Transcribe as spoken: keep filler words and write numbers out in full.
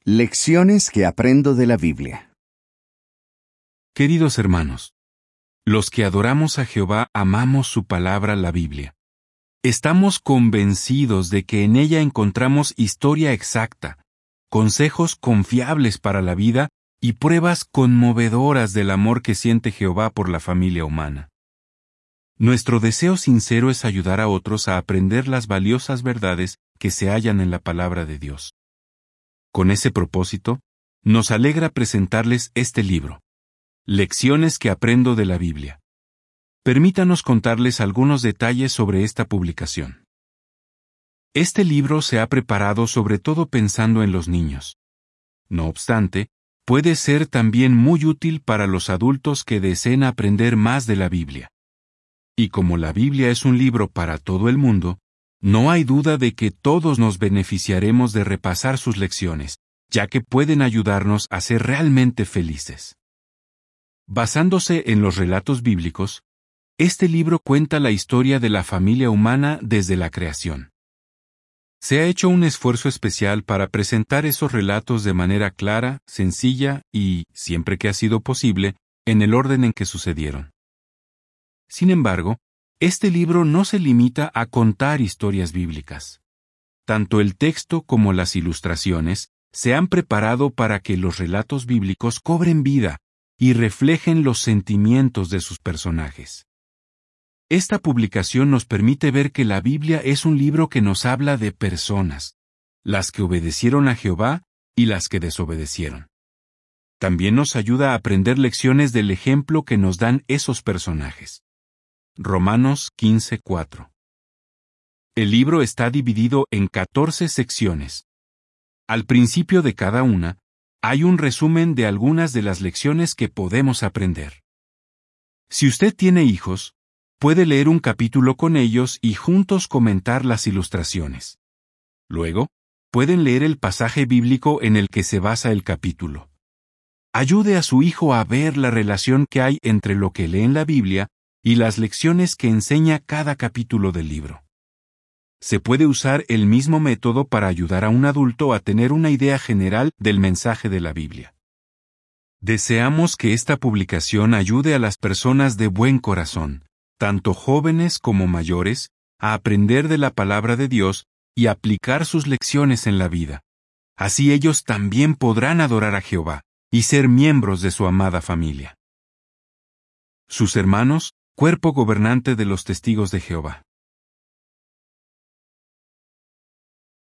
Lecciones que aprendo de la Biblia. Queridos hermanos, los que adoramos a Jehová amamos su palabra, la Biblia. Estamos convencidos de que en ella encontramos historia exacta, consejos confiables para la vida y pruebas conmovedoras del amor que siente Jehová por la familia humana. Nuestro deseo sincero es ayudar a otros a aprender las valiosas verdades que se hallan en la palabra de Dios. Con ese propósito, nos alegra presentarles este libro, Lecciones que aprendo de la Biblia. Permítanos contarles algunos detalles sobre esta publicación. Este libro se ha preparado sobre todo pensando en los niños. No obstante, puede ser también muy útil para los adultos que deseen aprender más de la Biblia. Y como la Biblia es un libro para todo el mundo, no hay duda de que todos nos beneficiaremos de repasar sus lecciones, ya que pueden ayudarnos a ser realmente felices. Basándose en los relatos bíblicos, este libro cuenta la historia de la familia humana desde la creación. Se ha hecho un esfuerzo especial para presentar esos relatos de manera clara, sencilla y, siempre que ha sido posible, en el orden en que sucedieron. Sin embargo, este libro no se limita a contar historias bíblicas. Tanto el texto como las ilustraciones se han preparado para que los relatos bíblicos cobren vida y reflejen los sentimientos de sus personajes. Esta publicación nos permite ver que la Biblia es un libro que nos habla de personas, las que obedecieron a Jehová y las que desobedecieron. También nos ayuda a aprender lecciones del ejemplo que nos dan esos personajes. Romanos quince cuatro. El libro está dividido en catorce secciones. Al principio de cada una, hay un resumen de algunas de las lecciones que podemos aprender. Si usted tiene hijos, puede leer un capítulo con ellos y juntos comentar las ilustraciones. Luego, pueden leer el pasaje bíblico en el que se basa el capítulo. Ayude a su hijo a ver la relación que hay entre lo que lee en la Biblia y las lecciones que enseña cada capítulo del libro. Se puede usar el mismo método para ayudar a un adulto a tener una idea general del mensaje de la Biblia. Deseamos que esta publicación ayude a las personas de buen corazón, tanto jóvenes como mayores, a aprender de la palabra de Dios y aplicar sus lecciones en la vida. Así ellos también podrán adorar a Jehová y ser miembros de su amada familia. Sus hermanos, Cuerpo Gobernante de los Testigos de Jehová.